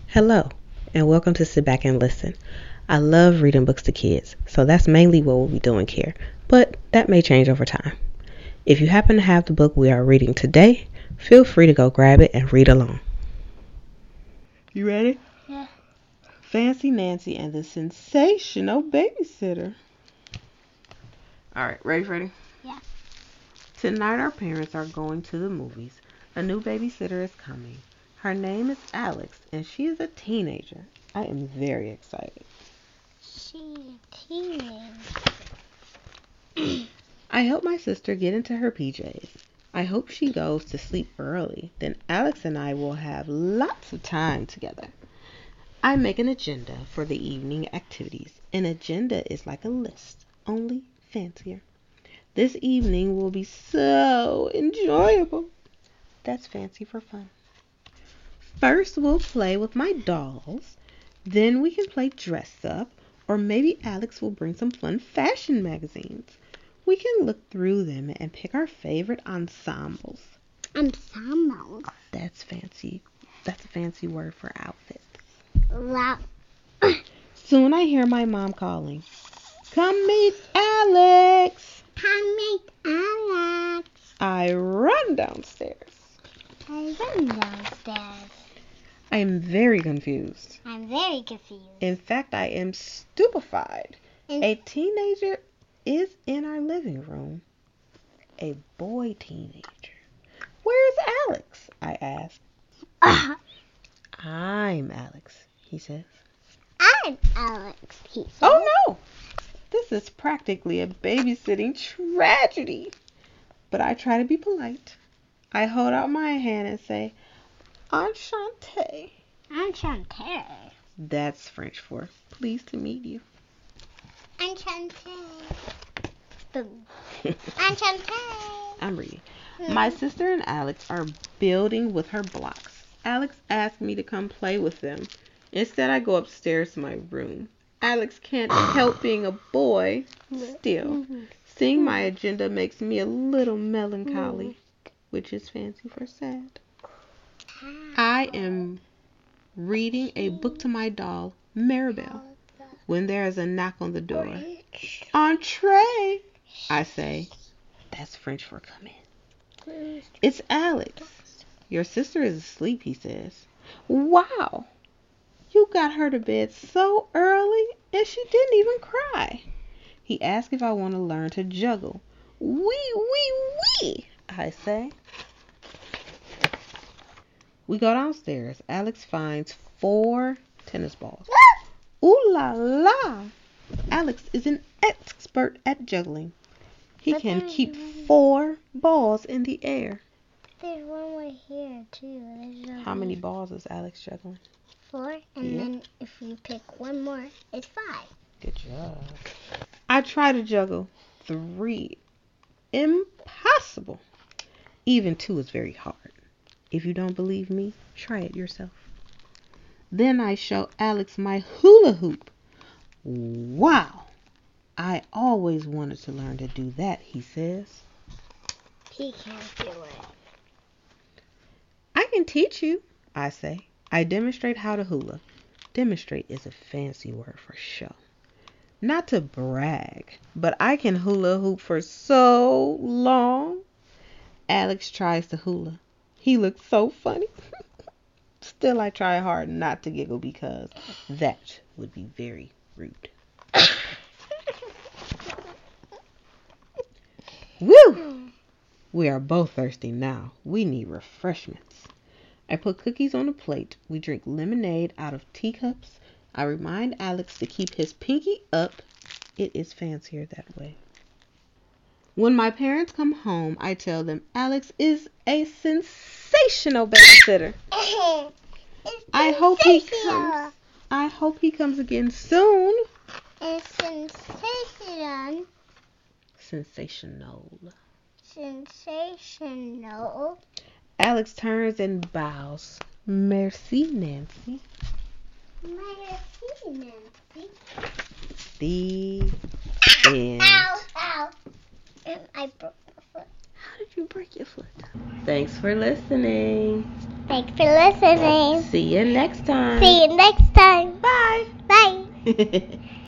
Hello, and welcome to Sit Back and Listen. I love reading books to kids, so that's mainly what we'll be doing here, but that may change over time. If you happen to have the book we are reading today, feel free to go grab it and read along. You ready? Yeah. Fancy Nancy and the Sensational Babysitter. Alright, ready, Freddie? Yeah. Tonight our parents are going to the movies. A new babysitter is coming. Her name is Alex, and she is a teenager. I am very excited. She's a teenager. I help my sister get into her PJs. I hope she goes to sleep early. Then Alex and I will have lots of time together. I make an agenda for the evening activities. An agenda is like a list, only fancier. This evening will be so enjoyable. That's fancy for fun. First, we'll play with my dolls. Then we can play dress up, or maybe Alex will bring some fun fashion magazines. We can look through them and pick our favorite ensembles. Ensembles? That's fancy. That's a fancy word for outfits. Wow. Soon I hear my mom calling. Come meet Alex. Come meet Alex. I run downstairs. I run downstairs. I am very confused. I'm very confused. In fact, I am stupefied. A teenager is in our living room. A boy teenager. Where's Alex? I ask. I'm Alex, he says. I'm Alex, he says. Oh no! This is practically a babysitting tragedy. But I try to be polite. I hold out my hand and say, Enchanté. Enchanté. That's French for pleased to meet you. Enchanté. Boom. Enchanté. I'm reading. My sister and Alex are building with her blocks. Alex asked me to come play with them. Instead, I go upstairs to my room. Alex can't help being a boy. Still, seeing my agenda makes me a little melancholy, which is fancy for sad. I am reading a book to my doll, Maribel, when there is a knock on the door. Entree, I say. That's French for come in. It's Alex. Your sister is asleep, he says. Wow, you got her to bed so early and she didn't even cry. He asked if I want to learn to juggle. Wee, I say. We go downstairs. Alex finds 4 tennis balls. Ooh la la! Alex is an expert at juggling. He can keep 4 balls in the air. There's one right here, too. How many balls is Alex juggling? 4, and then if you pick one more, it's 5. Good job. I try to juggle 3. Impossible. Even 2 is very hard. If you don't believe me, try it yourself. Then I show Alex my hula hoop. Wow! I always wanted to learn to do that, he says. He can't do it. I can teach you, I say. I demonstrate how to hula. Demonstrate is a fancy word for show. Not to brag, but I can hula hoop for so long. Alex tries to hula. He looks so funny. Still, I try hard not to giggle because that would be very rude. Woo! We are both thirsty now. We need refreshments. I put cookies on a plate. We drink lemonade out of teacups. I remind Alex to keep his pinky up. It is fancier that way. When my parents come home, I tell them Alex is a sensational babysitter. I hope he comes again soon. It's sensational. Sensational. Alex turns and bows. Merci, Nancy. Merci, Nancy. The end. Ow. I broke my foot. How did you break your foot? Thanks for listening. Thanks for listening. See you next time. See you next time. Bye. Bye.